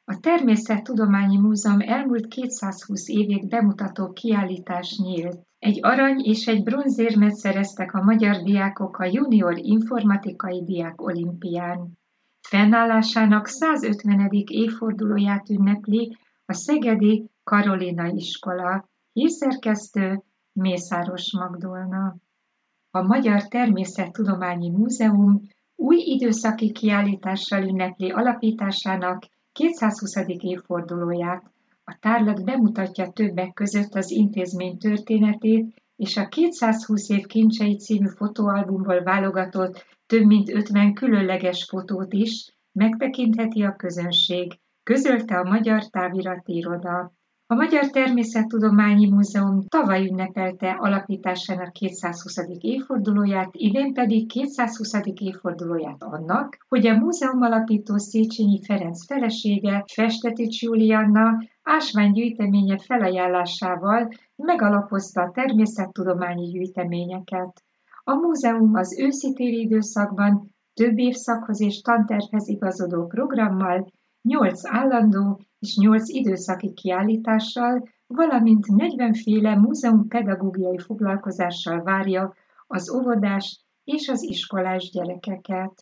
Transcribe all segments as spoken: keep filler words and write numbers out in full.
A Természettudományi Múzeum elmúlt kétszázhúsz évét bemutató kiállítás nyílt. Egy arany és egy bronzérmet szereztek a magyar diákok a junior informatikai diák olimpián. Fennállásának százötvenedik évfordulóját ünnepli a szegedi Karolina iskola. Hírszerkesztő Mészáros Magdolna. A Magyar Természettudományi Múzeum új időszaki kiállítással ünnepli alapításának kétszázhuszadik évfordulóját. A tárlat bemutatja többek között az intézmény történetét és a kétszázhúsz év kincsei című fotóalbumból válogatott több mint ötven különleges fotót is megtekintheti a közönség, közölte a Magyar Távirati Iroda. A Magyar Természettudományi Múzeum tavaly ünnepelte alapításának kétszázhuszadik évfordulóját, idén pedig kétszázhuszadik évfordulóját annak, hogy a múzeum alapító Széchenyi Ferenc felesége, Festetics Julianna ásványgyűjteménye felajánlásával megalapozta a természettudományi gyűjteményeket. A múzeum az őszi-téli időszakban több évszakhoz és tantervhez igazodó programmal, nyolc állandó és nyolc időszaki kiállítással, valamint negyvenféle múzeumpedagógiai foglalkozással várja az óvodás és az iskolás gyerekeket.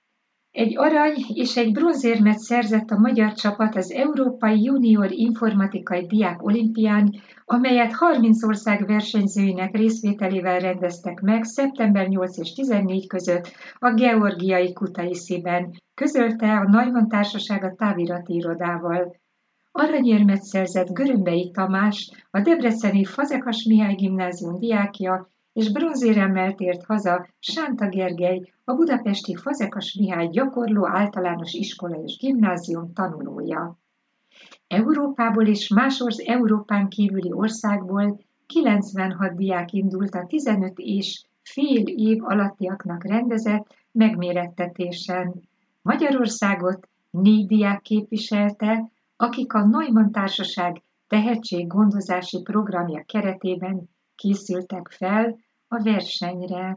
Egy arany és egy bronzérmet szerzett a magyar csapat az Európai Junior Informatikai Diák Olimpián, amelyet harminc ország versenyzőinek részvételével rendeztek meg szeptember nyolc és tizennégy között a georgiai Kutaisziben, közölte a Neumann Társaság a távirati irodával. Aranyérmet szerzett Görömbei Tamás, a debreceni Fazekas Mihály gimnázium diákja, és bronzéremmel tért haza Sánta Gergely, a budapesti Fazekas Mihály gyakorló általános iskola és gimnázium tanulója. Európából és más orsz Európán kívüli országból kilencvenhat diák indult a tizenöt és fél év alattiaknak rendezett megmérettetésen. Magyarországot négy diák képviselte, akik a Neumann Társaság tehetséggondozási programja keretében készültek fel a versenyre.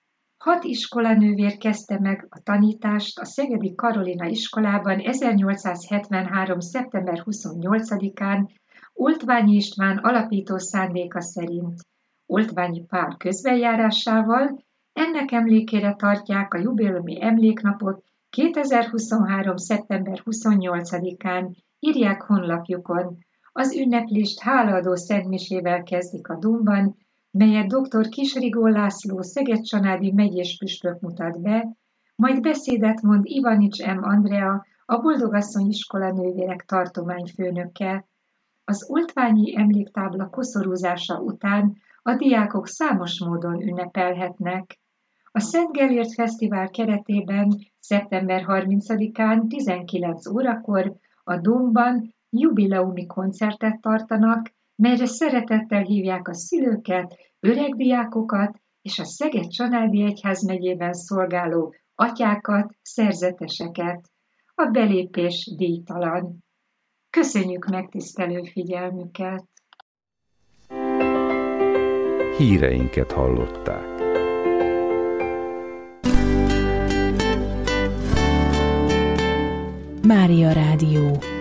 Hat iskolanővér kezdte meg a tanítást a szegedi Karolina iskolában ezernyolcszázhetvenhárom. szeptember huszonnyolcadikán Oltványi István alapító szándéka szerint. Oltványi Pál közbenjárásával ennek emlékére tartják a jubileumi emléknapot kétezer-huszonhárom. szeptember huszonnyolcadikán, írják honlapjukon. Az ünneplést hálaadó szentmisével kezdik a Dómban, melyet dr. Kisrigó László szeged-csanádi megyés püspök mutat be, majd beszédet mond Ivanics M. Andrea, a Boldogasszony iskola nővérek tartományfőnöke. Az oltványi emléktábla koszorúzása után a diákok számos módon ünnepelhetnek. A Szent Gellért Fesztivál keretében szeptember harmincadikán tizenkilenc órakor a Dómban jubileumi koncertet tartanak, melyre szeretettel hívják a szülőket, öregdiákokat és a Szeged-Csanádi Egyházmegyében szolgáló atyákat, szerzeteseket. A belépés díjtalan. Köszönjük megtisztelő figyelmüket! Híreinket hallották. Mária Rádió.